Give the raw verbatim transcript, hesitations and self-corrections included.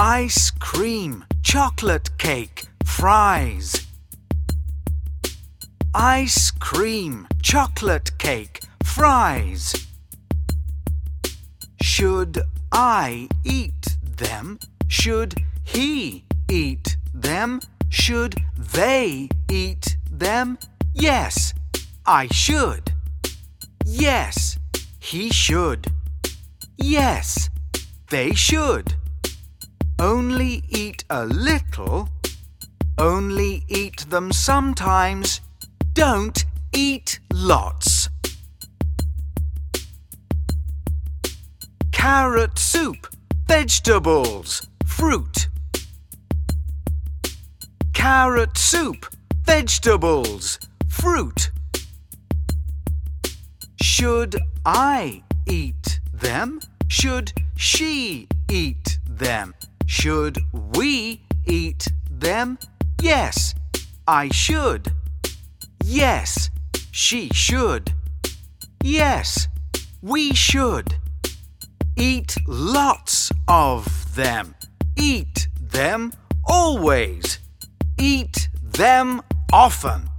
ice cream, chocolate cake, fries. Ice cream, chocolate cake, fries. Should I eat them? Should he eat them? Should they eat them? Yes, I should. Yes, he should. Yes, they should. Only eat a little. Only eat them sometimes. Don't eat lots. Carrot soup, vegetables, fruit. Carrot soup, vegetables, fruit. Should I eat them? Should she eat them? Should we eat them? Yes, I should. Yes, she should. Yes, we should. Eat lots of them. Eat them always. Eat them often.